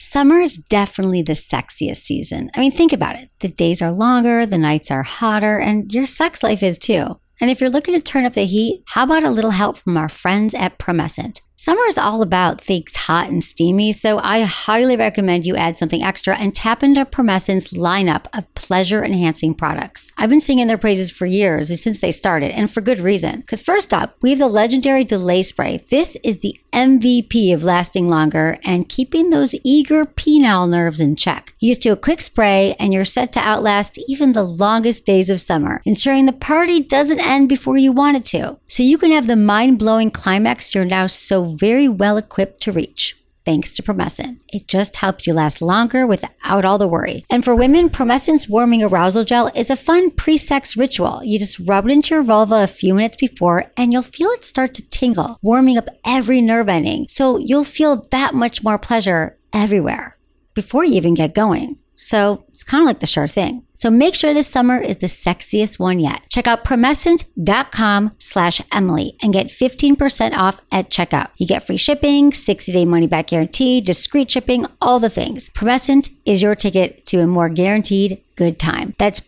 Summer is definitely the sexiest season. I mean, think about it. The days are longer, the nights are hotter, and your sex life is too. And if you're looking to turn up the heat, how about a little help from our friends at Promescent? Summer is all about things hot and steamy, so I highly recommend you add something extra and tap into Promescent's lineup of pleasure-enhancing products. I've been singing their praises for years, since they started, and for good reason. Because first up, we have the legendary Delay Spray. This is the MVP of lasting longer and keeping those eager penile nerves in check. You just do a quick spray and you're set to outlast even the longest days of summer, ensuring the party doesn't end before you want it to. So you can have the mind-blowing climax you're now so very well equipped to reach. Thanks to Promescent. It just helps you last longer without all the worry. And for women, Promescent's Warming Arousal Gel is a fun pre-sex ritual. You just rub it into your vulva a few minutes before and you'll feel it start to tingle, warming up every nerve ending. So you'll feel that much more pleasure everywhere before you even get going. So it's kind of like the sure thing. So make sure this summer is the sexiest one yet. Check out Promescent.com/Emily and get 15% off at checkout. You get free shipping, 60-day money-back guarantee, discreet shipping, all the things. Promescent is your ticket to a more guaranteed good time. That's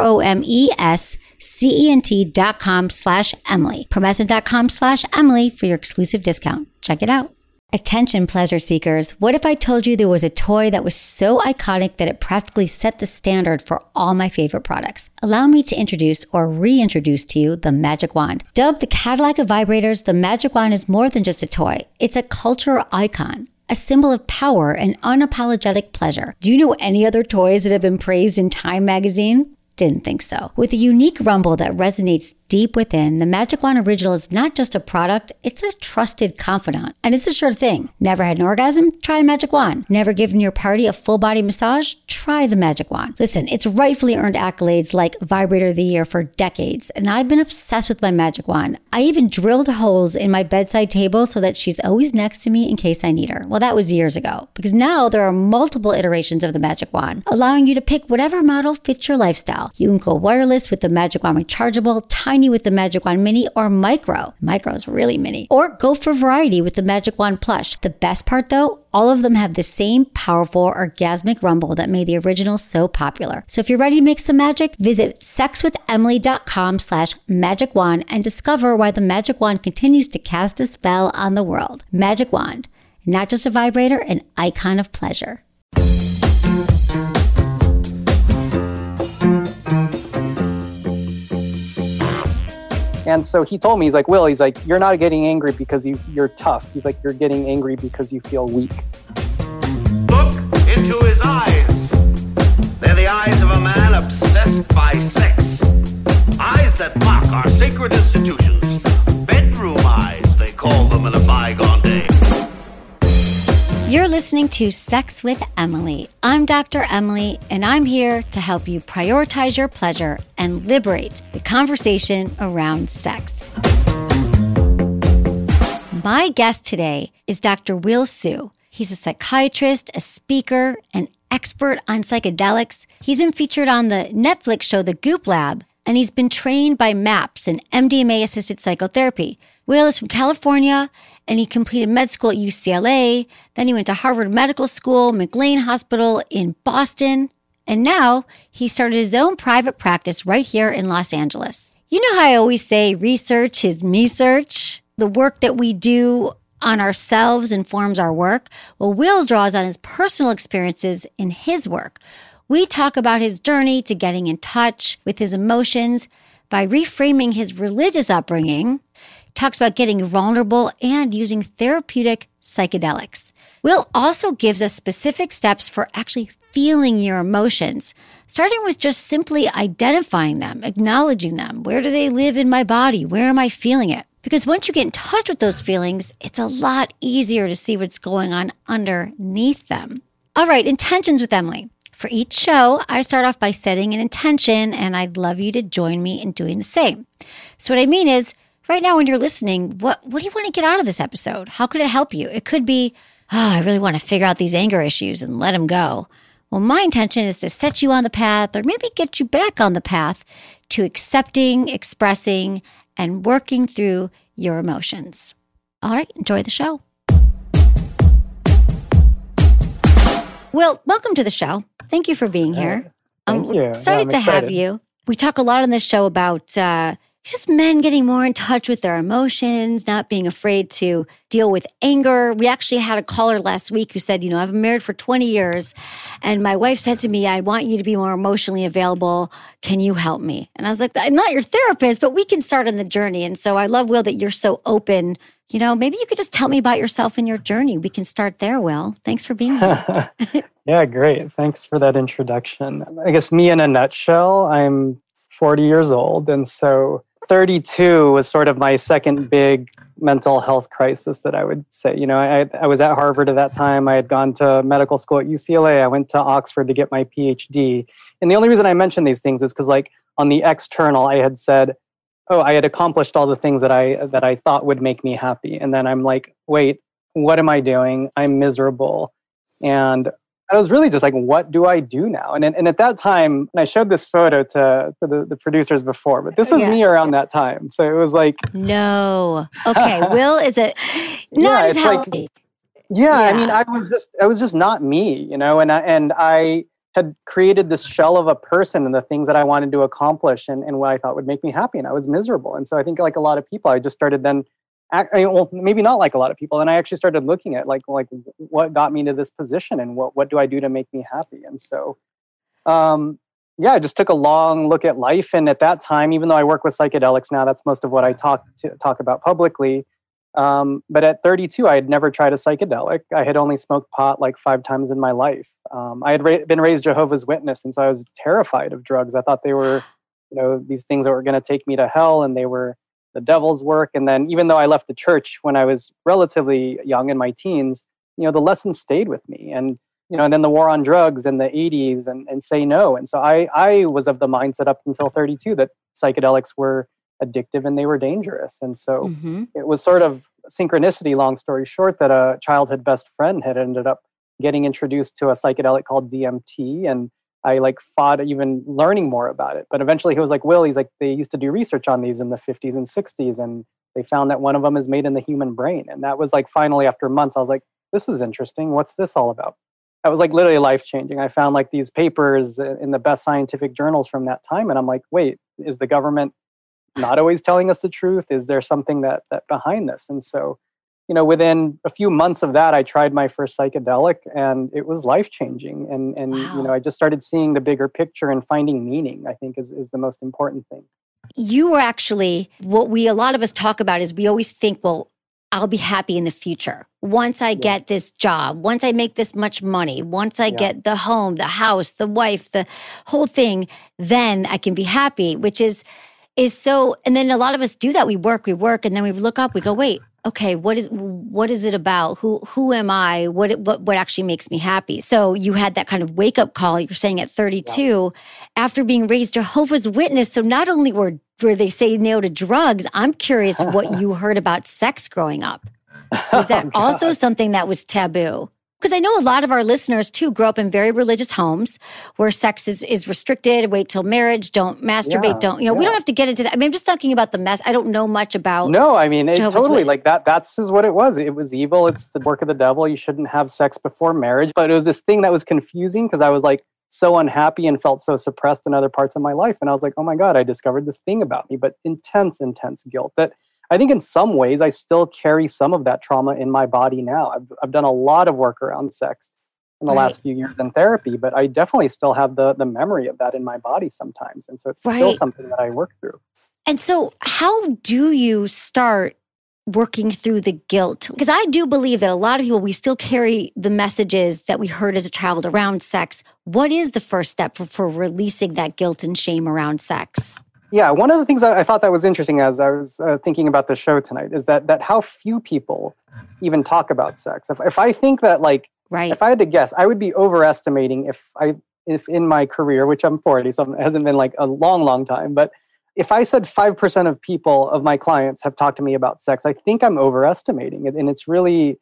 PROMESCENT.com/Emily. Promescent.com/Emily for your exclusive discount. Check it out. Attention pleasure seekers, what if I told you there was a toy that was so iconic that it practically set the standard for all my favorite products? Allow me to introduce or reintroduce to you the Magic Wand. Dubbed the Cadillac of vibrators, the Magic Wand is more than just a toy. It's a cultural icon, a symbol of power and unapologetic pleasure. Do you know any other toys that have been praised in Time magazine? Didn't think so. With a unique rumble that resonates deep within, the Magic Wand Original is not just a product, it's a trusted confidant. And it's a sure thing. Never had an orgasm? Try a Magic Wand. Never given your party a full body massage? Try the Magic Wand. Listen, it's rightfully earned accolades like Vibrator of the Year for decades, and I've been obsessed with my Magic Wand. I even drilled holes in my bedside table so that she's always next to me in case I need her. Well, that was years ago, because now there are multiple iterations of the Magic Wand, allowing you to pick whatever model fits your lifestyle. You can go wireless with the Magic Wand Rechargeable, tiny with the Magic Wand Mini, or micro. Micro is really mini. Or go for variety with the Magic Wand Plush. The best part though, all of them have the same powerful orgasmic rumble that made the original so popular. So if you're ready to mix the magic, visit sexwithemily.com/Magic Wand and discover why the Magic Wand continues to cast a spell on the world. Magic Wand, not just a vibrator, an icon of pleasure. And so he told me, he's like, Will, he's like, you're not getting angry because you're tough. He's like, you're getting angry because you feel weak. Look into his eyes. They're the eyes of a man obsessed by sex. Eyes that mock our sacred institutions. Bedroom eyes, they call them in a bygone day. You're listening to Sex with Emily. I'm Dr. Emily, and I'm here to help you prioritize your pleasure and liberate the conversation around sex. My guest today is Dr. Will Su. He's a psychiatrist, a speaker, an expert on psychedelics. He's been featured on the Netflix show The Goop Lab, and he's been trained by MAPS and MDMA-assisted psychotherapy. Will is from California, and he completed med school at UCLA. Then he went to Harvard Medical School, McLean Hospital in Boston. And now he started his own private practice right here in Los Angeles. You know how I always say research is me search? The work that we do on ourselves informs our work. Well, Will draws on his personal experiences in his work. We talk about his journey to getting in touch with his emotions by reframing his religious upbringing. Talks about getting vulnerable and using therapeutic psychedelics. Will also gives us specific steps for actually feeling your emotions, starting with just simply identifying them, acknowledging them. Where do they live in my body? Where am I feeling it? Because once you get in touch with those feelings, it's a lot easier to see what's going on underneath them. All right, intentions with Emily. For each show, I start off by setting an intention, and I'd love you to join me in doing the same. So what I mean is, right now, when you're listening, what do you want to get out of this episode? How could it help you? It could be, I really want to figure out these anger issues and let them go. Well, my intention is to set you on the path, or maybe get you back on the path to accepting, expressing, and working through your emotions. All right, enjoy the show. Will, welcome to the show. Thank you for being here. Thank you. Excited to have you. We talk a lot on this show about just men getting more in touch with their emotions, not being afraid to deal with anger. We actually had a caller last week who said, I've been married for 20 years and my wife said to me, I want you to be more emotionally available. Can you help me? And I was like, I'm not your therapist, but we can start on the journey. And so I love, Will, that you're so open. Maybe you could just tell me about yourself and your journey. We can start there, Will. Thanks for being here. Yeah, great. Thanks for that introduction. I guess me in a nutshell, I'm 40 years old. And so 32 was sort of my second big mental health crisis that I would say. I was at Harvard at that time. I had gone to medical school at UCLA. I went to Oxford to get my PhD. And the only reason I mention these things is because on the external, I had said, I had accomplished all the things that I thought would make me happy. And then I'm like, wait, what am I doing? I'm miserable. And I was really just like, what do I do now? And at that time, and I showed this photo to the producers before, but this was me around that time. So it was like... No. Okay, Will is not as healthy. I mean, I was just not me, and I had created this shell of a person and the things that I wanted to accomplish and what I thought would make me happy. And I was miserable. And so I think like a lot of people, I just started then, maybe not like a lot of people. And I actually started looking at like what got me to this position and what do I do to make me happy? And so, I just took a long look at life. And at that time, even though I work with psychedelics now, that's most of what I talk about publicly. But at 32, I had never tried a psychedelic. I had only smoked pot like 5 times in my life. I had been raised Jehovah's Witness, and so I was terrified of drugs. I thought they were, these things that were going to take me to hell, and they were the devil's work. And then even though I left the church when I was relatively young in my teens, the lessons stayed with me. And, and then the war on drugs in the 80s and say no. And so I was of the mindset up until 32 that psychedelics were addictive and they were dangerous. And so it was sort of synchronicity, long story short, that a childhood best friend had ended up getting introduced to a psychedelic called DMT. And I fought even learning more about it. But eventually he was like, Will, he's like, they used to do research on these in the 50s and 60s. And they found that one of them is made in the human brain. And that was finally after months, I was like, this is interesting. What's this all about? That was literally life-changing. I found these papers in the best scientific journals from that time. And I'm like, wait, is the government not always telling us the truth? Is there something that behind this? And so, within a few months of that, I tried my first psychedelic and it was life-changing. And wow. I just started seeing the bigger picture and finding meaning, I think is the most important thing. You were actually, a lot of us talk about is we always think, well, I'll be happy in the future. Once I get this job, once I make this much money, once I get the home, the house, the wife, the whole thing, then I can be happy, which is so, and then a lot of us do that. We work, and then we look up, we go, wait, okay, what is it about? Who am I? What actually makes me happy? So you had that kind of wake up call, you're saying at 32, after being raised Jehovah's Witness. So not only were they say no to drugs, I'm curious what you heard about sex growing up. Was that also something that was taboo? Because I know a lot of our listeners, too, grow up in very religious homes where sex is restricted, wait till marriage, don't masturbate, we don't have to get into that. I mean, I'm just talking about the mess. I don't know much about No, I mean, it totally, that's what it was. It was evil. It's the work of the devil. You shouldn't have sex before marriage. But it was this thing that was confusing because I was so unhappy and felt so suppressed in other parts of my life. And I was like, oh my God, I discovered this thing about me, but intense guilt that I think in some ways I still carry some of that trauma in my body now. I've done a lot of work around sex in the last few years in therapy, but I definitely still have the memory of that in my body sometimes. And so it's still something that I work through. And so how do you start working through the guilt? Because I do believe that a lot of people, we still carry the messages that we heard as a child around sex. What is the first step for releasing that guilt and shame around sex? Yeah, one of the things I thought that was interesting as I was thinking about the show tonight is that how few people even talk about sex. If I think that if I had to guess, I would be overestimating if in my career, which I'm 40, so it hasn't been a long time, but if I said 5% of people, of my clients have talked to me about sex, I think I'm overestimating it. And it's really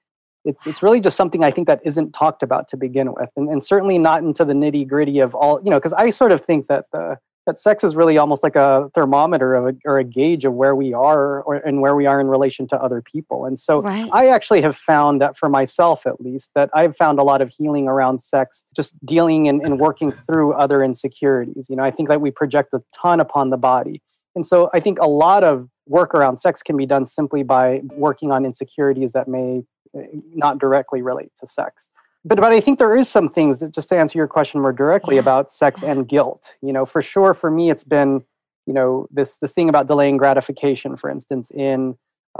just something I think that isn't talked about to begin with. And certainly not into the nitty gritty of all, because I sort of think that that sex is really almost like a thermometer or a gauge of where we are and where we are in relation to other people. And so I actually have found that for myself, at least, that I've found a lot of healing around sex, just dealing and working through other insecurities. You know, I think that we project a ton upon the body. And so I think a lot of work around sex can be done simply by working on insecurities that may not directly relate to sex. But I think there is some things that, just to answer your question more directly about sex and guilt, you know, for sure, for me, it's been, you know, this thing about delaying gratification, for instance, in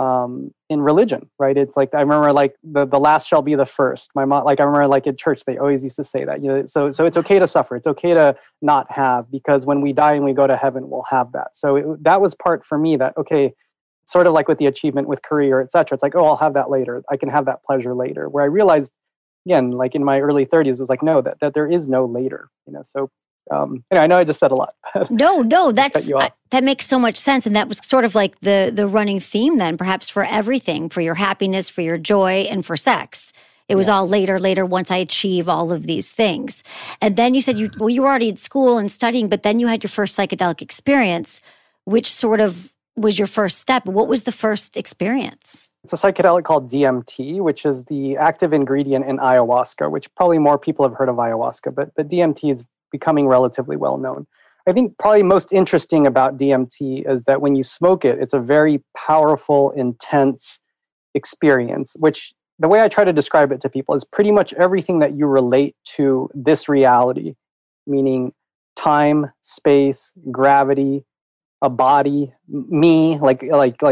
religion, right? It's like, I remember like the last shall be the first. My mom, like, I remember like at church, they always used to say that, you know, so it's okay to suffer. It's okay to not have, because when we die and we go to heaven, we'll have that. So that was part for me that, okay, sort of like with the achievement with career, et cetera. It's like, oh, I'll have that later. I can have that pleasure later. Where I realized, again, like in my early 30s, it was like, no, that there is no later, you know. So anyway, I know I just said a lot. No, that makes so much sense. And that was sort of like the running theme then, perhaps for everything, for your happiness, for your joy, and for sex. It was all later, once I achieve all of these things. And then you said you were already at school and studying, but then you had your first psychedelic experience, which sort of was your first step. What was the first experience? It's a psychedelic called DMT, which is the active ingredient in ayahuasca, which probably more people have heard of ayahuasca, but DMT is becoming relatively well known. I think probably most interesting about DMT is that when you smoke it, it's a very powerful, intense experience, which the way I try to describe it to people is pretty much everything that you relate to this reality, meaning time, space, gravity, a body, me, like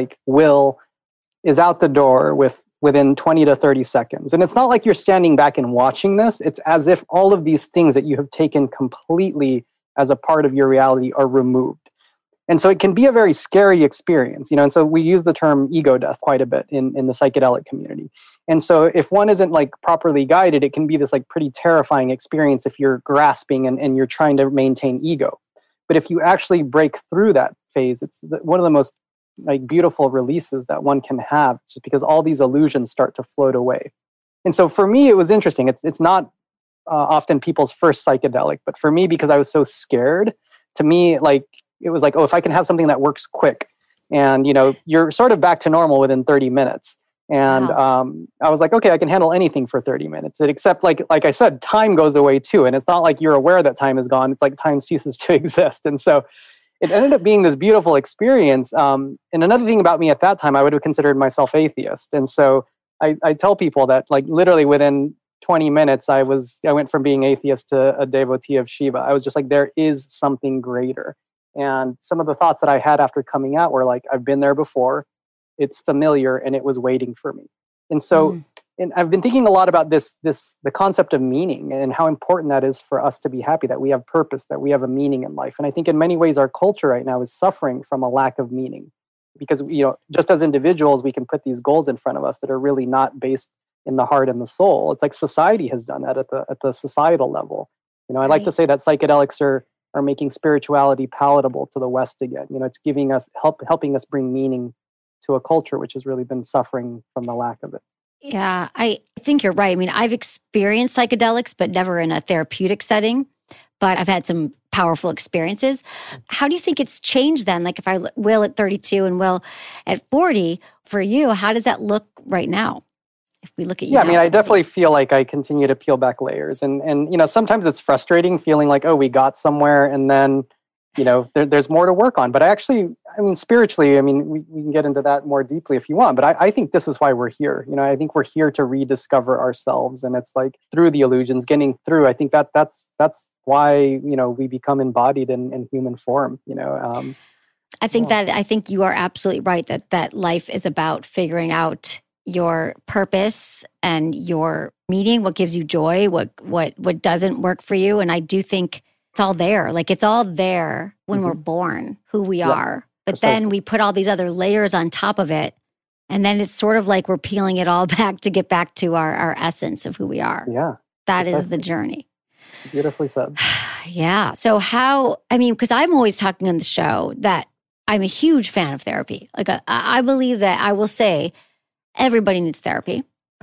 will, is out the door within 20 to 30 seconds. And it's not like you're standing back and watching this. It's as if all of these things that you have taken completely as a part of your reality are removed. And so it can be a very scary experience, you know, and so we use the term ego death quite a bit in the psychedelic community. And so if one isn't like properly guided, it can be this like pretty terrifying experience if you're grasping and you're trying to maintain ego. But if you actually break through that phase, it's one of the most like beautiful releases that one can have, just because all these illusions start to float away. And so for me, it was interesting. It's not often people's first psychedelic, but for me, because I was so scared, to me, like, it was like, oh, if I can have something that works quick, and, you know, you're sort of back to normal within 30 minutes. And I was like, okay, I can handle anything for 30 minutes. Except like I said, time goes away too. And it's not like you're aware that time is gone. It's like time ceases to exist. And so it ended up being this beautiful experience. And another thing about me at that time, I would have considered myself atheist. And so I tell people that like literally within 20 minutes, I went from being atheist to a devotee of Shiva. I was just like, there is something greater. And some of the thoughts that I had after coming out were like, I've been there before. It's familiar, and it was waiting for me. And so, and I've been thinking a lot about the concept of meaning and how important that is for us to be happy, that we have purpose, that we have a meaning in life. And I think in many ways, our culture right now is suffering from a lack of meaning, because, you know, just as individuals, we can put these goals in front of us that are really not based in the heart and the soul. It's like society has done that at the societal level. You know, I like to say that psychedelics are making spirituality palatable to the West again. You know, it's giving us helping us bring meaning to a culture which has really been suffering from the lack of it. Yeah, I think you're right. I mean, I've experienced psychedelics, but never in a therapeutic setting. But I've had some powerful experiences. How do you think it's changed then? Like if I Will at 32 and Will at 40, for you, how does that look right now? If we look at you now. I mean, I definitely feel like I continue to peel back layers. And you know, sometimes it's frustrating feeling like, oh, we got somewhere and then, you know, there's more to work on. But spiritually, we can get into that more deeply if you want. But I think this is why we're here. You know, I think we're here to rediscover ourselves. And it's like through the illusions, getting through. I think that's why, you know, we become embodied in human form, you know. I think you are absolutely right that life is about figuring out your purpose and your meaning, what gives you joy, what doesn't work for you. And I do think it's all there. Like it's all there when we're born, who we are. But precisely. Then we put all these other layers on top of it. And then it's sort of like we're peeling it all back to get back to our essence of who we are. Yeah. That precisely. Is the journey. Beautifully said. Yeah. So because I'm always talking on the show that I'm a huge fan of therapy. Like I believe that I will say everybody needs therapy.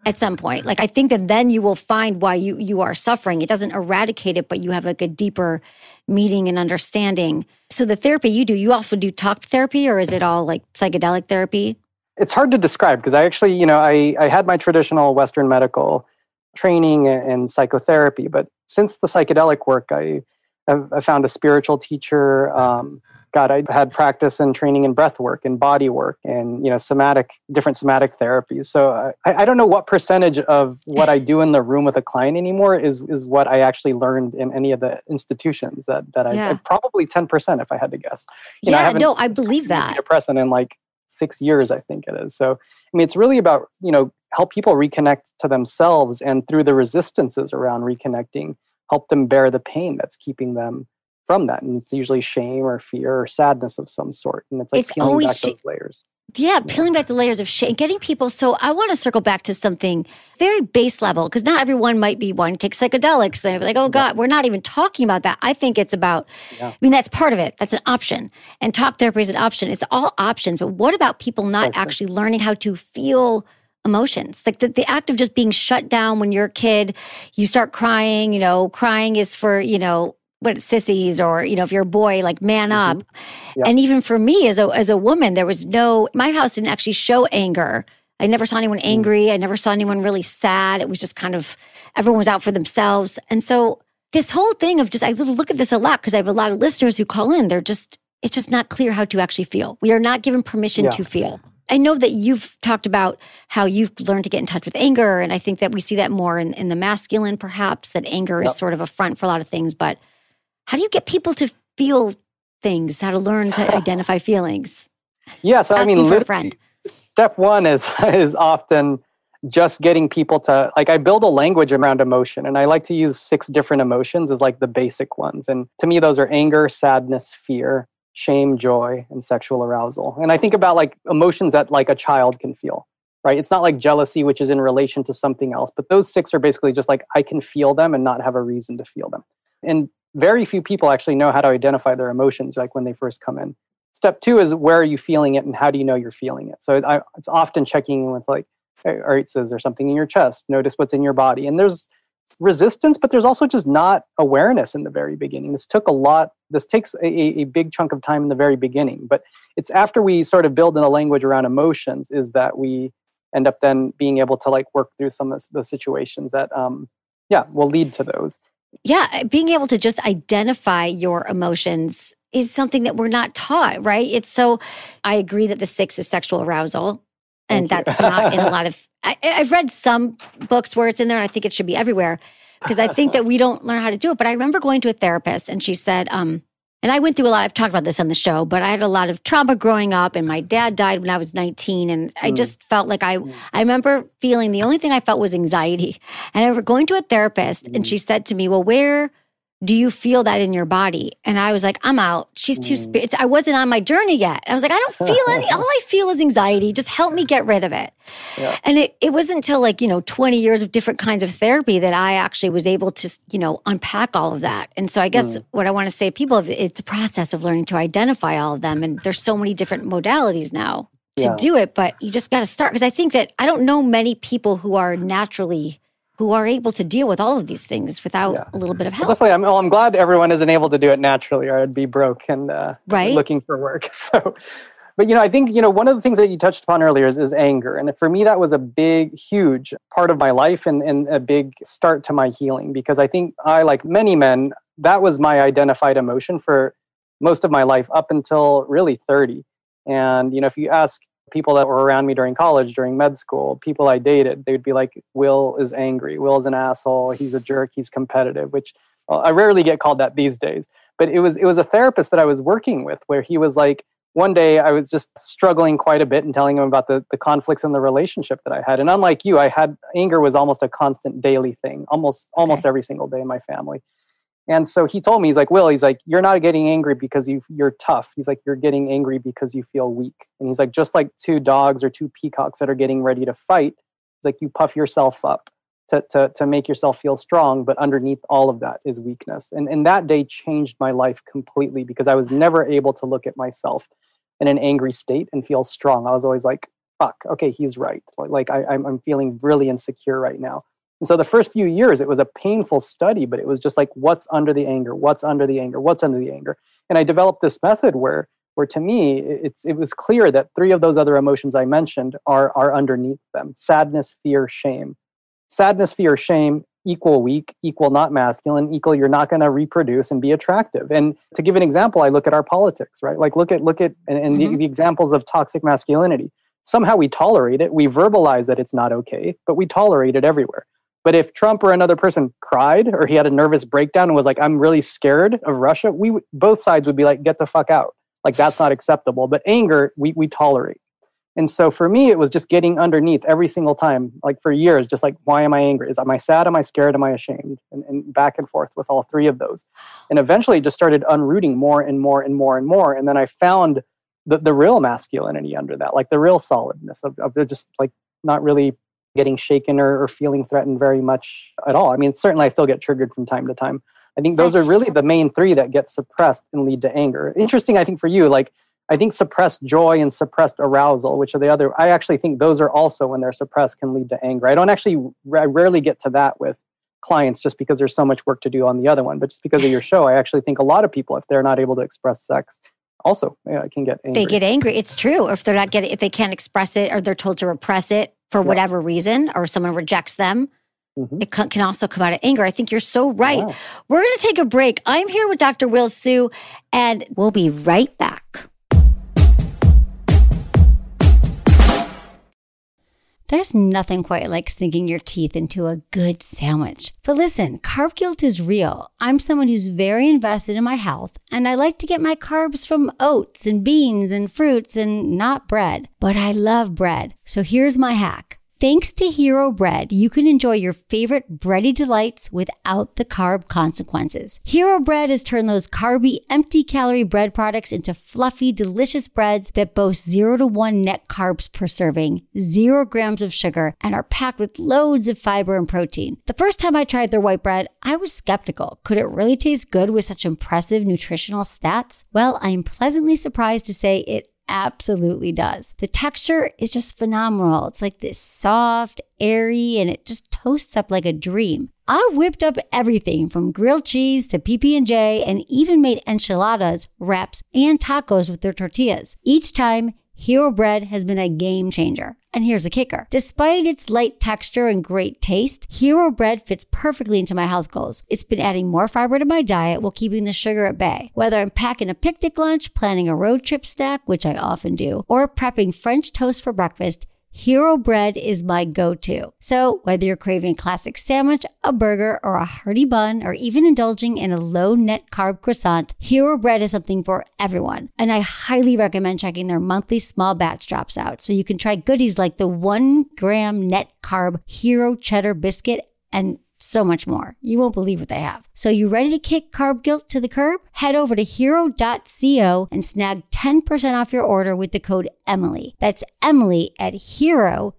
at some point. Like, I think that then you will find why you are suffering. It doesn't eradicate it, but you have like a deeper meaning and understanding. So the therapy you do, you also do talk therapy, or is it all like psychedelic therapy? It's hard to describe because I actually, I had my traditional Western medical training and psychotherapy, but since the psychedelic work, I found a spiritual teacher. I had practice and training in breath work and body work and, different somatic therapies. So I don't know what percentage of what I do in the room with a client anymore is what I actually learned in any of the institutions that I probably 10% if I had to guess. I believe that. Depressant in like 6 years, I think it is. So, it's really about, help people reconnect to themselves, and through the resistances around reconnecting, help them bear the pain that's keeping them from that. And it's usually shame or fear or sadness of some sort. And it's like peeling back those layers. Yeah, peeling back the layers of shame, getting people. So I want to circle back to something very base level, because not everyone might be wanting to take psychedelics. They're like, oh God, we're not even talking about that. I think it's about, that's part of it. That's an option. And talk therapy is an option. It's all options. But what about people not actually learning how to feel emotions? Like the act of just being shut down when you're a kid, you start crying, crying is for, sissies, or, if you're a boy, like man up. Yeah. And even for me as a woman, my house didn't actually show anger. I never saw anyone angry. I never saw anyone really sad. It was just kind of, everyone was out for themselves. And so this whole thing of I look at this a lot because I have a lot of listeners who call in. It's just not clear how to actually feel. We are not given permission to feel. I know that you've talked about how you've learned to get in touch with anger. And I think that we see that more in the masculine, perhaps, that anger is sort of a front for a lot of things. But how do you get people to feel things, how to learn to identify feelings? Yeah, so for a friend. Step one is often just getting people to, I build a language around emotion, and I like to use 6 different emotions as like the basic ones. And to me, those are anger, sadness, fear, shame, joy, and sexual arousal. And I think about like emotions that like a child can feel, right? It's not like jealousy, which is in relation to something else, but those 6 are basically just like, I can feel them and not have a reason to feel them. And very few people actually know how to identify their emotions, like when they first come in. Step 2 is, where are you feeling it and how do you know you're feeling it? So it's often checking in with like, all right, so is there something in your chest? Notice what's in your body. And there's resistance, but there's also just not awareness in the very beginning. This takes a big chunk of time in the very beginning, but it's after we sort of build in a language around emotions is that we end up then being able to like work through some of the situations that, will lead to those. Yeah, being able to just identify your emotions is something that we're not taught, right? I agree that the 6 is sexual arousal, and that's not in a lot of, I've read some books where it's in there, and I think it should be everywhere, because I think that we don't learn how to do it. But I remember going to a therapist, and she said, and I went through I've talked about this on the show, but I had a lot of trauma growing up, and my dad died when I was 19. And I just felt like I remember feeling the only thing I felt was anxiety. And I remember going to a therapist, and she said to me, well, where do you feel that in your body? And I was like, I'm out. She's too I wasn't on my journey yet. I was like, I don't feel any, all I feel is anxiety. Just help me get rid of it. Yeah. And it wasn't until 20 years of different kinds of therapy that I actually was able to, unpack all of that. And so I guess what I want to say to people, it's a process of learning to identify all of them. And there's so many different modalities now to do it, but you just got to start. Because I think that I don't know many people who are able to deal with all of these things without a little bit of help. Well, definitely. I'm glad everyone isn't able to do it naturally, or I'd be broke and looking for work. So, but I think one of the things that you touched upon earlier is anger, and for me that was a big, huge part of my life and a big start to my healing, because I think like many men, that was my identified emotion for most of my life up until really 30. And if you ask people that were around me during college, during med school, people I dated, they would be like, Will is angry. Will is an asshole. He's a jerk. He's competitive, which I rarely get called that these days. But it was a therapist that I was working with where he was like, one day I was just struggling quite a bit and telling him about the conflicts in the relationship that I had. And unlike you, anger was almost a constant daily thing, almost every single day in my family. And so he told me, he's like, Will, you're not getting angry because you're tough. He's like, you're getting angry because you feel weak. And he's like, just like 2 dogs or 2 peacocks that are getting ready to fight, he's like, you puff yourself up to make yourself feel strong. But underneath all of that is weakness. And that day changed my life completely, because I was never able to look at myself in an angry state and feel strong. I was always like, fuck, okay, he's right. Like I'm feeling really insecure right now. And so the first few years, it was a painful study, but it was just like, what's under the anger? What's under the anger? What's under the anger? And I developed this method where to me, it was clear that 3 of those other emotions I mentioned are underneath them: sadness, fear, shame. Sadness, fear, shame equal weak, equal not masculine, equal you're not going to reproduce and be attractive. And to give an example, I look at our politics, right? Like look at the examples of toxic masculinity. Somehow we tolerate it. We verbalize that it's not okay, but we tolerate it everywhere. But if Trump or another person cried or he had a nervous breakdown and was like, I'm really scared of Russia, both sides would be like, get the fuck out. Like, that's not acceptable. But anger, we tolerate. And so for me, it was just getting underneath every single time, like for years, just like, why am I angry? Am I sad? Am I scared? Am I ashamed? And back and forth with all 3 of those. And eventually just started unrooting more and more and more and more. And then I found the real masculinity under that, like the real solidness of just like not really getting shaken or feeling threatened very much at all. I mean, certainly I still get triggered from time to time. I think those are really the main 3 that get suppressed and lead to anger. Interesting, I think, for you, like, I think suppressed joy and suppressed arousal, which are the other, I actually think those are also, when they're suppressed, can lead to anger. I rarely get to that with clients just because there's so much work to do on the other one. But just because of your show, I actually think a lot of people, if they're not able to express sex, also can get angry. They get angry. It's true. Or if they can't express it, or they're told to repress it for whatever reason, or someone rejects them, it can also come out of anger. I think you're so right. Wow. We're going to take a break. I'm here with Dr. Will Su, and we'll be right back. There's nothing quite like sinking your teeth into a good sandwich. But listen, carb guilt is real. I'm someone who's very invested in my health, and I like to get my carbs from oats and beans and fruits and not bread. But I love bread. So here's my hack. Thanks to Hero Bread, you can enjoy your favorite bready delights without the carb consequences. Hero Bread has turned those carby, empty-calorie bread products into fluffy, delicious breads that boast 0 to 1 net carbs per serving, 0 grams of sugar, and are packed with loads of fiber and protein. The first time I tried their white bread, I was skeptical. Could it really taste good with such impressive nutritional stats? Well, I am pleasantly surprised to say it absolutely does. The texture is just phenomenal. It's like this soft, airy, and it just toasts up like a dream. I whipped up everything from grilled cheese to PB&J, and even made enchiladas, wraps, and tacos with their tortillas. Each time, Hero Bread has been a game changer. And here's the kicker. Despite its light texture and great taste, Hero Bread fits perfectly into my health goals. It's been adding more fiber to my diet while keeping the sugar at bay. Whether I'm packing a picnic lunch, planning a road trip snack, which I often do, or prepping French toast for breakfast, Hero Bread is my go-to. So whether you're craving a classic sandwich, a burger, or a hearty bun, or even indulging in a low-net carb croissant, Hero Bread is something for everyone. And I highly recommend checking their monthly small batch drops out so you can try goodies like the 1 gram net carb Hero Cheddar Biscuit and so much more. You won't believe what they have. So you ready to kick carb guilt to the curb? Head over to hero.co and snag 10% off your order with the code Emily. That's Emily at hero.co.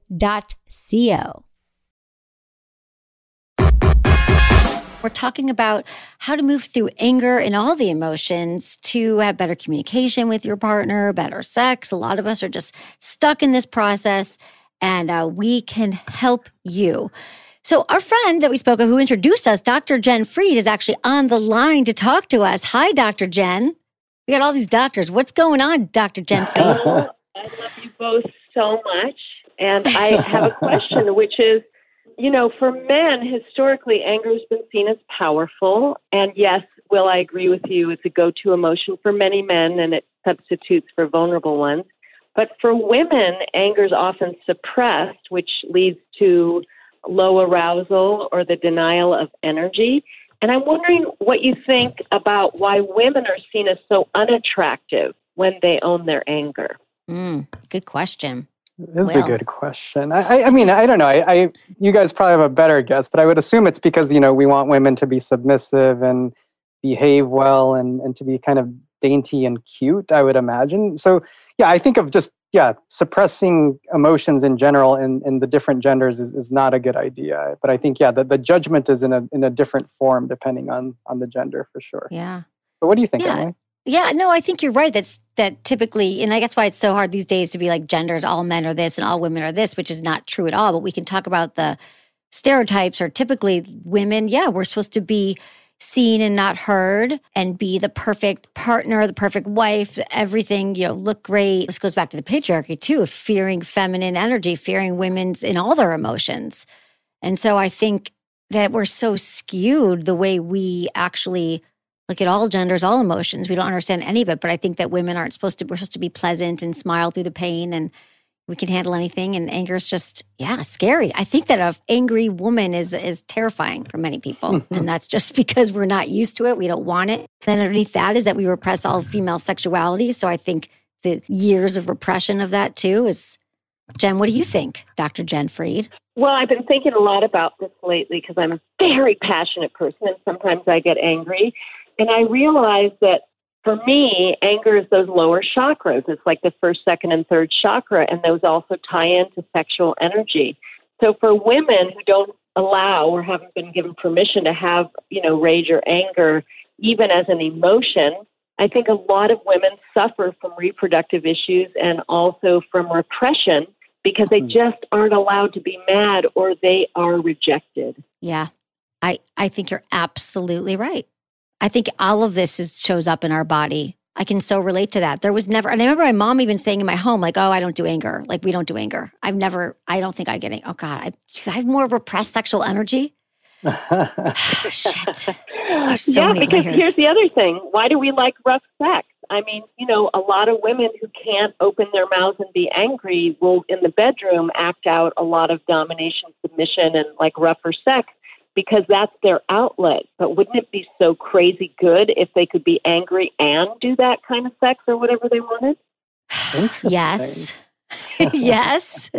We're talking about how to move through anger and all the emotions to have better communication with your partner, better sex. A lot of us are just stuck in this process, and we can help you. So our friend that we spoke of who introduced us, Dr. Jen Fried, is actually on the line to talk to us. Hi, Dr. Jen. We got all these doctors. What's going on, Dr. Jen Fried? Oh, I love you both so much. And I have a question, which is, you know, for men, historically, anger has been seen as powerful. And yes, Will, I agree with you. It's a go-to emotion for many men, and it substitutes for vulnerable ones. But for women, anger is often suppressed, which leads to low arousal or the denial of energy. And I'm wondering what you think about why women are seen as so unattractive when they own their anger. Good question. This is a good question. I mean, I don't know. You guys probably have a better guess, but I would assume it's because, you know, we want women to be submissive and behave well and to be kind of dainty and cute, I would imagine. So, yeah, I think of just, suppressing emotions in general in the different genders is not a good idea. But I think, the judgment is in a different form depending on the gender for sure. Yeah. But what do you think, Emily? Yeah, no, I think you're right. That typically, and I guess why it's so hard these days to be like genders, all men are this and all women are this, which is not true at all. But we can talk about the stereotypes are typically women. Yeah, we're supposed to be seen and not heard and be the perfect partner, the perfect wife, everything, look great. This goes back to the patriarchy too, of fearing feminine energy, fearing women's in all their emotions. And so I think that we're so skewed the way we actually look at all genders, all emotions. We don't understand any of it, but I think that women we're supposed to be pleasant and smile through the pain, and we can handle anything. And anger is just, scary. I think that an angry woman is terrifying for many people. And that's just because we're not used to it. We don't want it. And underneath that is that we repress all female sexuality. So I think the years of repression of that too is, Jen, what do you think, Dr. Jen Fried? Well, I've been thinking a lot about this lately because I'm a very passionate person and sometimes I get angry. And I realize that for me, anger is those lower chakras. It's like the first, second, and third chakra, and those also tie into sexual energy. So for women who don't allow or haven't been given permission to have, rage or anger, even as an emotion, I think a lot of women suffer from reproductive issues and also from repression because they just aren't allowed to be mad or they are rejected. Yeah, I think you're absolutely right. I think all of this shows up in our body. I can so relate to that. There was never, and I remember my mom even saying in my home, like, oh, I don't do anger. Like, we don't do anger. I don't think I get it. Oh God, I have more repressed sexual energy. Shit. There's so many because layers. Here's the other thing. Why do we like rough sex? I mean, a lot of women who can't open their mouths and be angry will, in the bedroom, act out a lot of domination, submission, and like rougher sex, because that's their outlet. But wouldn't it be so crazy good if they could be angry and do that kind of sex or whatever they wanted? Interesting. Yes. Yes.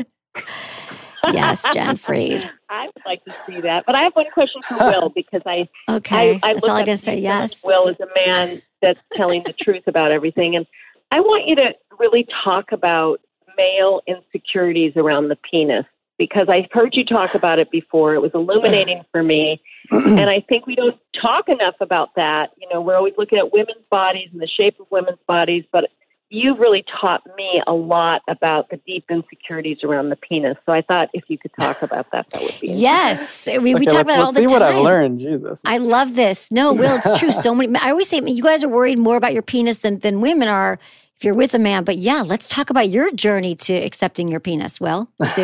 Yes, Jen Fried. I would like to see that. But I have one question for Will because I that's all I'm going to say, yes. Will is a man that's telling the truth about everything. And I want you to really talk about male insecurities around the penis, because I've heard you talk about it before. It was illuminating for me. And I think we don't talk enough about that. We're always looking at women's bodies and the shape of women's bodies, but you've really taught me a lot about the deep insecurities around the penis. So I thought if you could talk about that would be yes. We talk about it all the time. Let's see what I've learned. Jesus. I love this. No, Will, it's true. So many. I always say you guys are worried more about your penis than women are if you're with a man. But yeah, let's talk about your journey to accepting your penis, Will. Sue?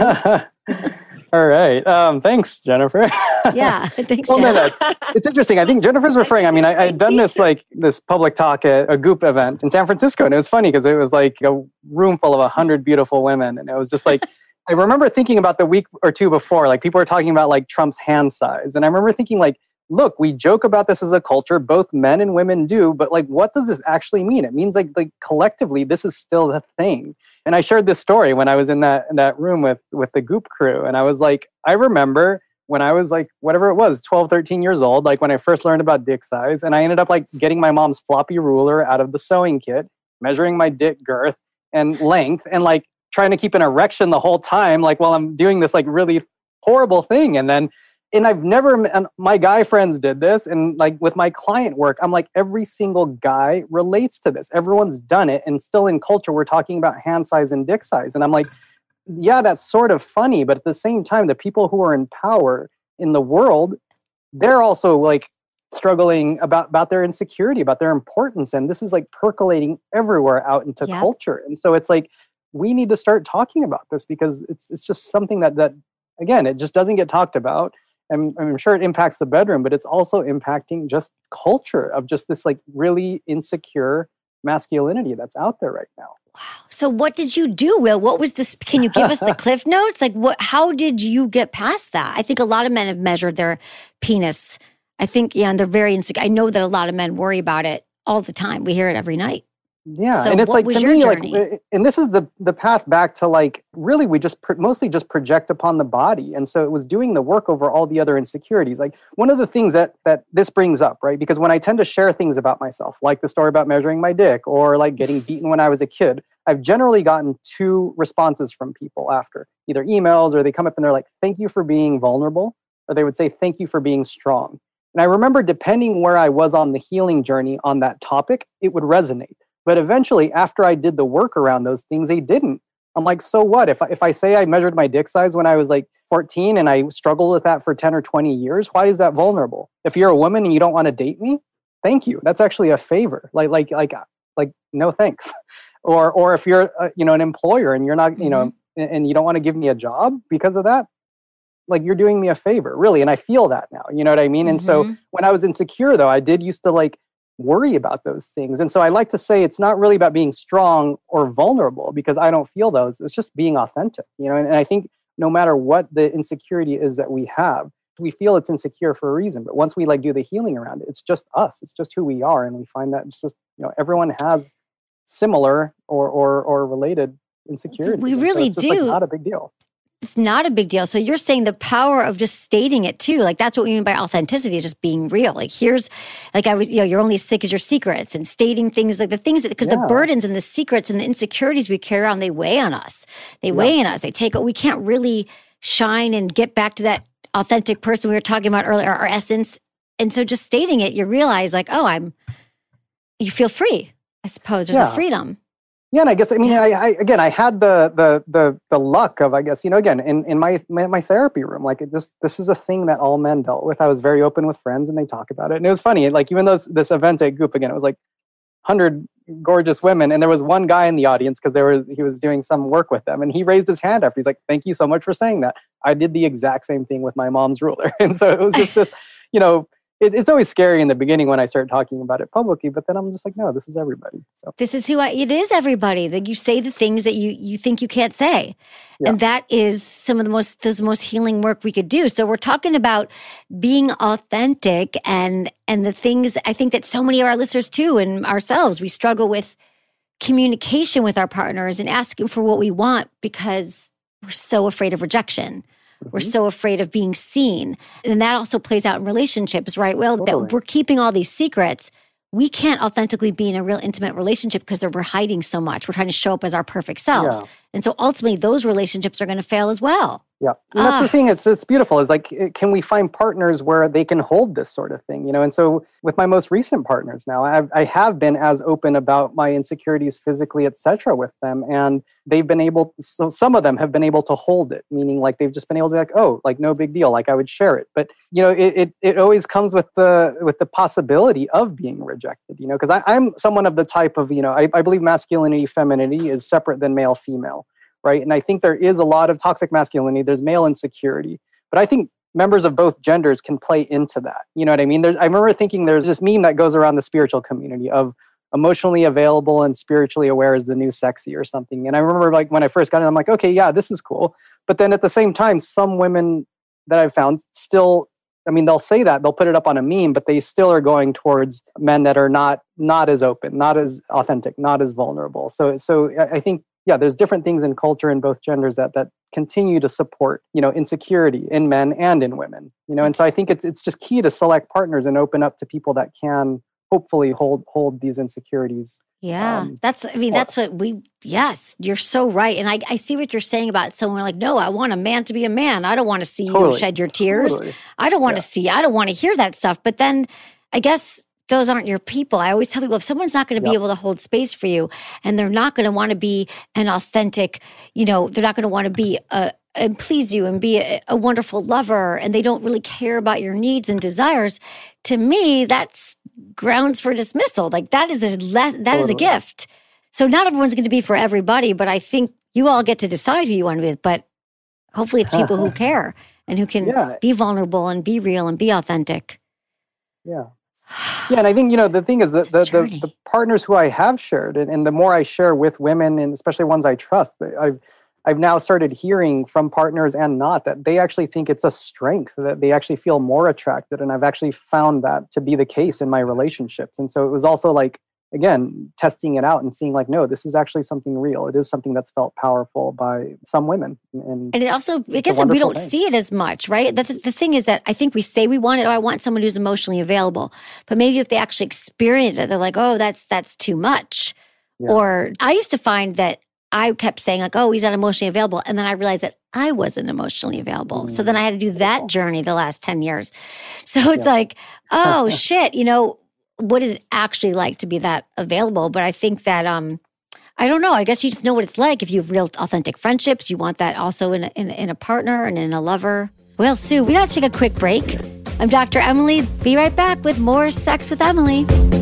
All right. Thanks, Jennifer. Yeah. Thanks, Well, Jen. it's interesting. I think Jennifer's referring. I mean, I had done this public talk at a Goop event in San Francisco, and it was funny because it was like a room full of 100 beautiful women, and it was just like I remember thinking about the week or two before, like people were talking about like Trump's hand size, and I remember thinking like, look, we joke about this as a culture, both men and women do, but like, what does this actually mean? It means like collectively, this is still the thing. And I shared this story when I was in that room with the Goop crew. And I was like, I remember when I was like, whatever it was, 12, 13 years old, like when I first learned about dick size, and I ended up like getting my mom's floppy ruler out of the sewing kit, measuring my dick girth and length, and like trying to keep an erection the whole time, like while I'm doing this like really horrible thing. And I've never, and my guy friends did this. And like with my client work, I'm like, every single guy relates to this. Everyone's done it. And still in culture, we're talking about hand size and dick size. And I'm like, yeah, that's sort of funny. But at the same time, the people who are in power in the world, they're also like struggling about their insecurity, about their importance. And this is like percolating everywhere out into culture. And so it's like, we need to start talking about this because it's just something that again, it just doesn't get talked about. And I'm sure it impacts the bedroom, but it's also impacting just culture of just this like really insecure masculinity that's out there right now. Wow. So what did you do, Will? What was this? Can you give us the cliff notes? Like how did you get past that? I think a lot of men have measured their penis. I think, and they're very insecure. I know that a lot of men worry about it all the time. We hear it every night. Yeah. So and it's like, to me, journey? like, and this is the path back to like, really, we just mostly just project upon the body. And so it was doing the work over all the other insecurities. Like one of the things that this brings up, right? Because when I tend to share things about myself, like the story about measuring my dick or like getting beaten when I was a kid, I've generally gotten two responses from people after, either emails or they come up and they're like, thank you for being vulnerable. Or they would say, thank you for being strong. And I remember, depending where I was on the healing journey on that topic, it would resonate. But eventually, after I did the work around those things, they didn't. I'm like, so what? If I say I measured my dick size when I was like 14 and I struggled with that for 10 or 20 years, why is that vulnerable? If you're a woman and you don't want to date me, thank you. That's actually a favor. Like no thanks. Or if you're an employer and you're not, and you don't want to give me a job because of that, like, you're doing me a favor, really. And I feel that now, you know what I mean? And so when I was insecure, though, I did used to like worry about those things. And so I like to say it's not really about being strong or vulnerable, because I don't feel those. It's just being authentic, and I think no matter what the insecurity is that we have, we feel it's insecure for a reason. But once we like do the healing around it, it's just us. It's just who we are. And we find that it's just, everyone has similar or related insecurities. We really do. Like, not a big deal. It's not a big deal. So you're saying the power of just stating it too. Like, that's what we mean by authenticity, is just being real. Like, here's, like, you're only as sick as your secrets, and stating things like the things that, because the burdens and the secrets and the insecurities we carry on, they weigh on us. They weigh in us. They take, we can't really shine and get back to that authentic person we were talking about earlier, our essence. And so just stating it, you realize like, you feel free. I suppose there's a freedom. Yeah, and I guess I had the luck of, I guess, again, in my therapy room, like, this is a thing that all men dealt with. I was very open with friends, and they talk about it, and it was funny. Like, even though this event at Goop, again, it was like 100 gorgeous women, and there was one guy in the audience because he was doing some work with them, and he raised his hand after. He's like, "Thank you so much for saying that. I did the exact same thing with my mom's ruler," and so it was just this, It's always scary in the beginning when I start talking about it publicly, but then I'm just like, no, this is everybody. So this is it is everybody. Like, you say the things that you think you can't say. Yeah. And that is some of the most healing work we could do. So we're talking about being authentic and the things, I think that so many of our listeners too, and ourselves, we struggle with communication with our partners and asking for what we want because we're so afraid of rejection. We're so afraid of being seen. And that also plays out in relationships, right? Well, totally. That we're keeping all these secrets. We can't authentically be in a real intimate relationship because we're hiding so much. We're trying to show up as our perfect selves. Yeah. And so ultimately, those relationships are going to fail as well. Yeah. And that's the thing. It's beautiful. Is like, can we find partners where they can hold this sort of thing? And so with my most recent partners now, I have been as open about my insecurities physically, etc., with them. And they've been able, so some of them have been able to hold it, meaning like they've just been able to be like, oh, like no big deal. Like I would share it. But, it always comes with the possibility of being rejected, because I'm someone of the type of, I believe masculinity, femininity is separate than male, female. Right. And I think there is a lot of toxic masculinity. There's male insecurity. But I think members of both genders can play into that. You know what I mean? I remember thinking there's this meme that goes around the spiritual community of emotionally available and spiritually aware is the new sexy or something. And I remember like when I first got it, I'm like, okay, yeah, this is cool. But then at the same time, some women that I've found still, they'll say that, they'll put it up on a meme, but they still are going towards men that are not as open, not as authentic, not as vulnerable. So I think, yeah, there's different things in culture in both genders that continue to support, insecurity in men and in women, and so I think it's just key to select partners and open up to people that can hopefully hold these insecurities. Yeah, that's what yes, you're so right. And I see what you're saying about someone like, no, I want a man to be a man. I don't want to see you shed your tears. Totally. I don't want to hear that stuff. But then I guess those aren't your people. I always tell people, if someone's not going to be able to hold space for you and they're not going to want to be an authentic, they're not going to want to be and please you and be a wonderful lover, and they don't really care about your needs and desires, to me, that's grounds for dismissal. Like that is a gift. So not everyone's going to be for everybody, but I think you all get to decide who you want to be with. But hopefully it's people who care and who can be vulnerable and be real and be authentic. Yeah. Yeah, and I think, the thing is that the partners who I have shared, and the more I share with women, and especially ones I trust, I've now started hearing from partners and not that they actually think it's a strength, that they actually feel more attracted. And I've actually found that to be the case in my relationships. And so it was also like, again, testing it out and seeing like, no, this is actually something real. It is something that's felt powerful by some women. And it also, I guess we don't see it as much, right? The thing is that I think we say we want it, I want someone who's emotionally available. But maybe if they actually experience it, they're like, oh, that's too much. Yeah. Or I used to find that I kept saying like, oh, he's not emotionally available. And then I realized that I wasn't emotionally available. So then I had to do that journey the last 10 years. So it's like, oh shit, what is it actually like to be that available? But I think that, I don't know. I guess you just know what it's like. If you have real authentic friendships, you want that also in a partner and in a lover. Well, Sue, we got to take a quick break. I'm Dr. Emily. Be right back with more Sex with Emily.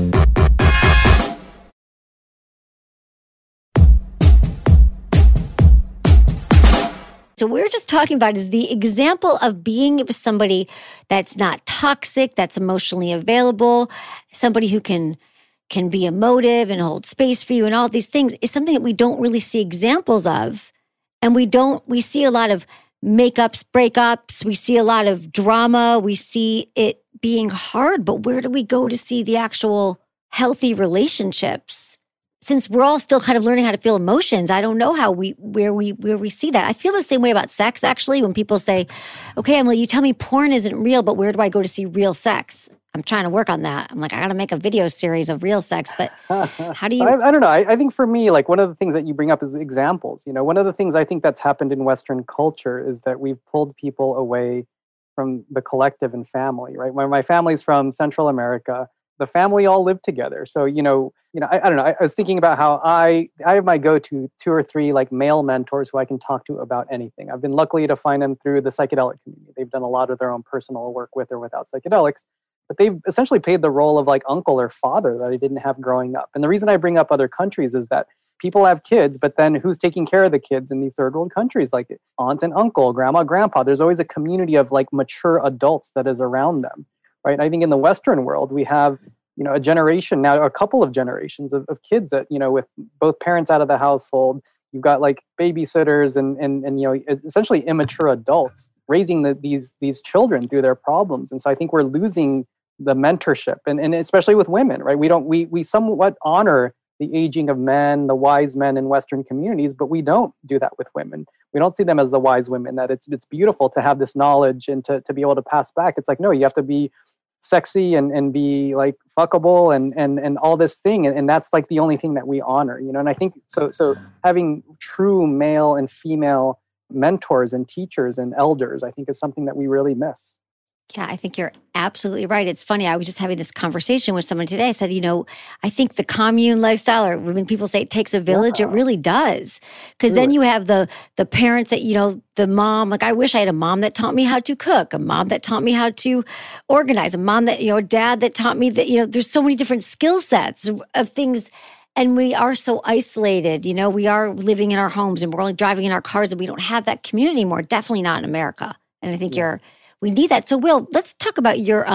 So what we're just talking about is the example of being with somebody that's not toxic, that's emotionally available, somebody who can be emotive and hold space for you and all these things is something that we don't really see examples of. And we see a lot of makeups, breakups, we see a lot of drama, we see it being hard, but where do we go to see the actual healthy relationships? Since we're all still kind of learning how to feel emotions, I don't know where we see that. I feel the same way about sex, actually, when people say, okay, Emily, you tell me porn isn't real, but where do I go to see real sex? I'm trying to work on that. I'm like, I got to make a video series of real sex, but how do you? I don't know. I think for me, like one of the things that you bring up is examples. One of the things I think that's happened in Western culture is that we've pulled people away from the collective and family, right? When my family's from Central America, the family all lived together. So, I don't know. I was thinking about how I have my go-to 2 or 3 like male mentors who I can talk to about anything. I've been lucky to find them through the psychedelic community. They've done a lot of their own personal work with or without psychedelics, but they've essentially played the role of like uncle or father that I didn't have growing up. And the reason I bring up other countries is that people have kids, but then who's taking care of the kids in these third world countries? Like aunt and uncle, grandma, grandpa. There's always a community of like mature adults that is around them. Right. And I think in the Western world, we have, a generation now, a couple of generations of kids that, with both parents out of the household, you've got like babysitters and essentially immature adults raising these children through their problems. And so I think we're losing the mentorship and especially with women, right? We somewhat honor the aging of men, the wise men in Western communities, but we don't do that with women. We don't see them as the wise women, that it's beautiful to have this knowledge and to be able to pass back. It's like, no, you have to be sexy and be like fuckable and all this thing. And that's like the only thing that we honor, and I think so having true male and female mentors and teachers and elders, I think is something that we really miss. Yeah, I think you're absolutely right. It's funny. I was just having this conversation with someone today. I said, I think the commune lifestyle, or when people say it takes a village, it really does. Because then you have the parents that, the mom, like I wish I had a mom that taught me how to cook, a mom that taught me how to organize, a mom that, a dad that taught me that, there's so many different skill sets of things. And we are so isolated, we are living in our homes and we're only driving in our cars and we don't have that community anymore. Definitely not in America. And I think we need that. So Will, let's talk about your,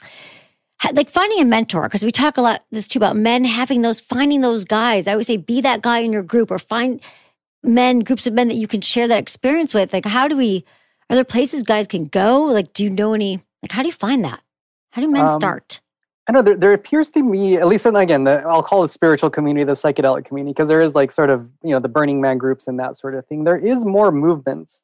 like finding a mentor, because we talk a lot this too about men finding those guys. I always say, be that guy in your group or find groups of men that you can share that experience with. Like, are there places guys can go? Like, do you know any, like, how do you find that? How do men start? I know there appears to me, at least again, I'll call it spiritual community, the psychedelic community, because there is like sort of, the Burning Man groups and that sort of thing. There is more movements.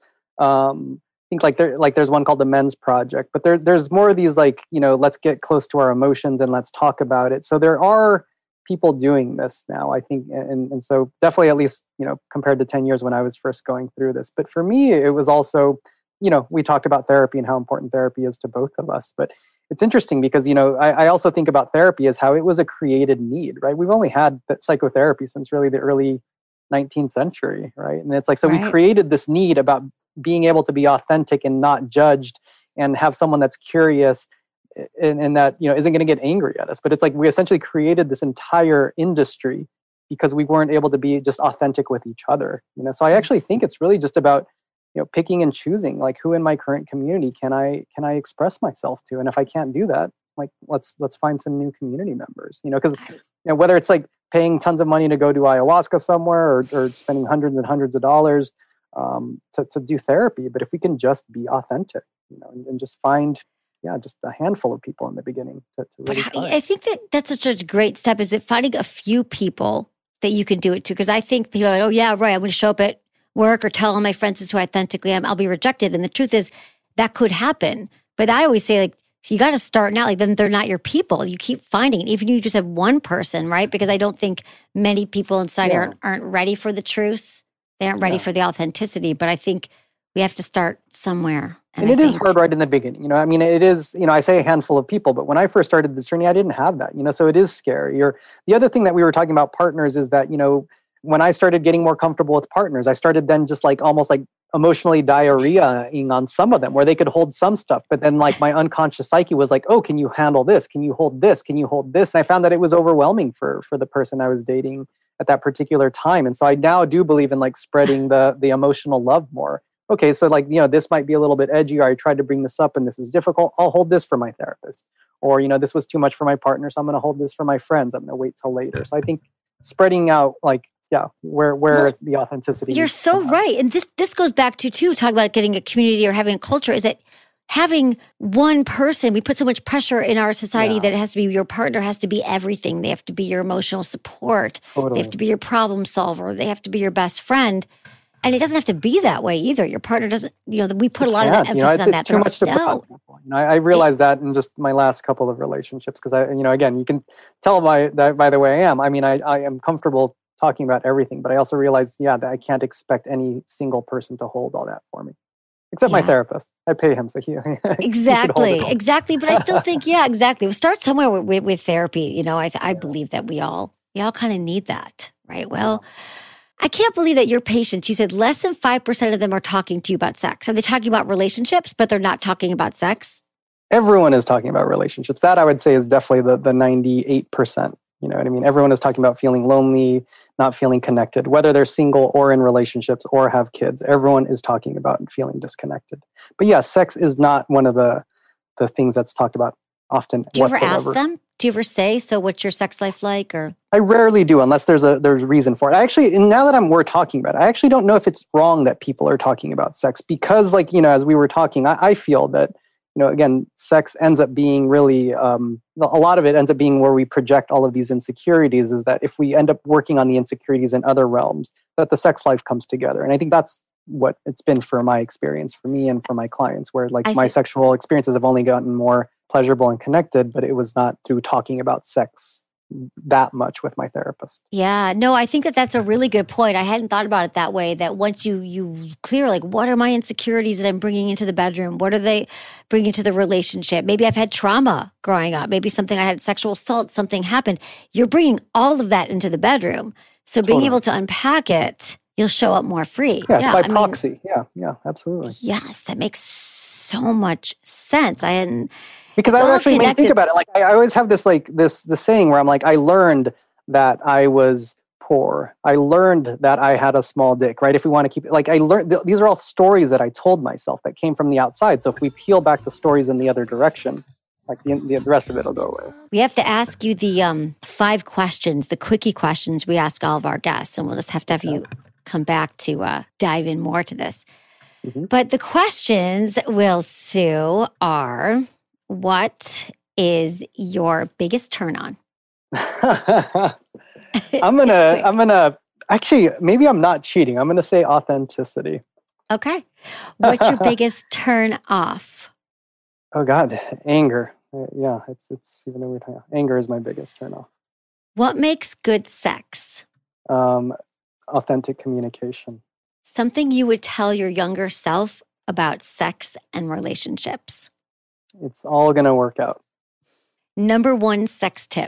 I think there's one called the Men's Project, but there's more of these like, let's get close to our emotions and let's talk about it. So there are people doing this now, I think. And so definitely at least, compared to 10 years when I was first going through this. But for me, it was also, we talked about therapy and how important therapy is to both of us. But it's interesting because, I also think about therapy as how it was a created need, right? We've only had psychotherapy since really the early 19th century, right? And it's like, so we created this need about being able to be authentic and not judged and have someone that's curious and that, isn't going to get angry at us. But it's like we essentially created this entire industry because we weren't able to be just authentic with each other. So I actually think it's really just about, picking and choosing, like who in my current community can I express myself to? And if I can't do that, like let's find some new community members, because whether it's like paying tons of money to go do ayahuasca somewhere or spending hundreds and hundreds of dollars to do therapy. But if we can just be authentic, and just find, just a handful of people in the beginning to really try. I think that's such a great step. Is it finding a few people that you can do it to? Because I think people are like, oh yeah, right, I'm going to show up at work or tell all my friends this who I authentically am, I'll be rejected. And the truth is that could happen. But I always say, like, So you got to start now. Like, then they're not your people. You keep finding it. Even if you just have one person, right? Because I don't think many people inside aren't ready for the truth. They aren't ready for the authenticity. But I think we have to start somewhere. And it is hard right in the beginning. You know, I mean, it is, you know, I say a handful of people, but when I first started this journey, I didn't have that, you know, so it is scary. The other thing that we were talking about partners is that, you know, when I started getting more comfortable with partners, I started then just like almost like emotionally diarrheaing on some of them where they could hold some stuff. But then like my unconscious psyche was like, oh, can you handle this? Can you hold this? Can you hold this? And I found that it was overwhelming for the person I was dating at that particular time. And so I now do believe in like spreading the emotional love more. Okay, so like, you know, this might be a little bit edgy, or I tried to bring this up and this is difficult. I'll hold this for my therapist. Or, you know, this was too much for my partner, so I'm going to hold this for my friends. I'm going to wait till later. So I think spreading out like, where the authenticity. You're so right. And this goes back to talk about getting a community or having a culture, is that having one person, we put so much pressure in our society that it has to be, your partner has to be everything. They have to be your emotional support. Totally. They have to be your problem solver. They have to be your best friend. And it doesn't have to be that way either. Your partner doesn't, you know, we put a lot of emphasis on that. It's too much to put on people. You know, I realized that in just my last couple of relationships, because I, you know, again, you can tell by the way I am. I mean, I am comfortable talking about everything, but I also realized, that I can't expect any single person to hold all that for me, except my therapist. I pay him, so he exactly. But I still think, exactly. We'll start somewhere with therapy. You know, I believe that we all kind of need that, right? Well, I can't believe that your patients, you said less than 5% of them are talking to you about sex. Are they talking about relationships, but they're not talking about sex? Everyone is talking about relationships. That I would say is definitely the 98%. You know what I mean? Everyone is talking about feeling lonely, not feeling connected, whether they're single or in relationships or have kids. Everyone is talking about feeling disconnected. But yeah, sex is not one of the things that's talked about often whatsoever. Do you ever ask them? Do you ever say, so what's your sex life like? Or I rarely do, unless there's reason for it. Now that we're talking about it, I actually don't know if it's wrong that people are talking about sex, because like, you know, as we were talking, I feel that, you know, again, sex ends up being really, a lot of it ends up being where we project all of these insecurities, is that if we end up working on the insecurities in other realms, that the sex life comes together. And I think that's what it's been for my experience, for me and for my clients, where like my sexual experiences have only gotten more pleasurable and connected, but it was not through talking about sex that much with my therapist. Yeah, no, I think that's a really good point. I hadn't thought about it that way, that once you clear, like, what are my insecurities that I'm bringing into the bedroom? What are they bringing to the relationship? Maybe I've had trauma growing up. Maybe I had sexual assault, something happened. You're bringing all of that into the bedroom. So being able to unpack it, you'll show up more free. Yeah, it's by proxy. Yeah, absolutely. Yes, that makes so much sense. Because I actually made me think about it. Like I always have this like this saying where I'm like, I learned that I was poor. I learned that I had a small dick, right? If we want to keep it, like I learned, these are all stories that I told myself that came from the outside. So if we peel back the stories in the other direction, like the rest of it will go away. We have to ask you the 5 questions, the quickie questions we ask all of our guests. And we'll just have to have you come back to dive in more to this. Mm-hmm. But the questions, Will Sue, are... what is your biggest turn on? I'm gonna actually, maybe I'm not cheating. I'm gonna say authenticity. Okay. What's your biggest turn off? Oh God, anger. Yeah, it's even though we're talking, anger is my biggest turn off. What makes good sex? Authentic communication. Something you would tell your younger self about sex and relationships. It's all going to work out. Number 1 sex tip.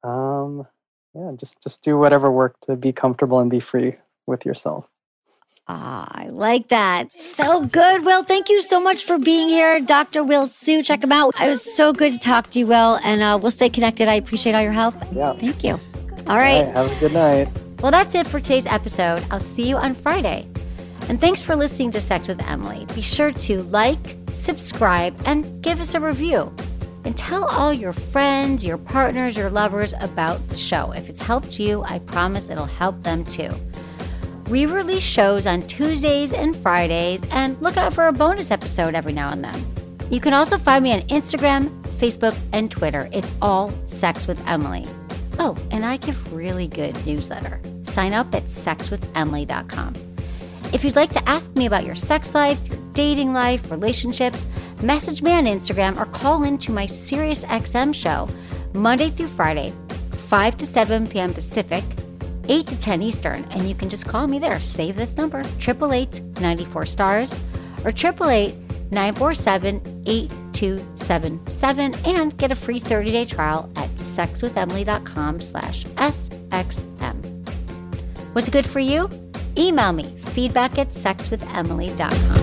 Just do whatever work to be comfortable and be free with yourself. I like that. So good, Will. Thank you so much for being here. Dr. Will Sue, check him out. It was so good to talk to you, Will, and we'll stay connected. I appreciate all your help. Yeah. Thank you. All right. Have a good night. Well, that's it for today's episode. I'll see you on Friday. And thanks for listening to Sex with Emily. Be sure to like, subscribe, and give us a review. And tell all your friends, your partners, your lovers about the show. If it's helped you, I promise it'll help them too. We release shows on Tuesdays and Fridays, and look out for a bonus episode every now and then. You can also find me on Instagram, Facebook, and Twitter. It's all Sex with Emily. Oh, and I give really good newsletter. Sign up at sexwithemily.com. If you'd like to ask me about your sex life, your dating life, relationships, Message me on Instagram or call in to my SiriusXM show Monday through Friday, 5 to 7 p.m. Pacific, 8 to 10 Eastern, and you can just call me there. Save this number, 888-94-STARS or 888-947-8277, and get a free 30-day trial at sexwithemily.com/SXM. Was it good for you? Email me, feedback@sexwithemily.com.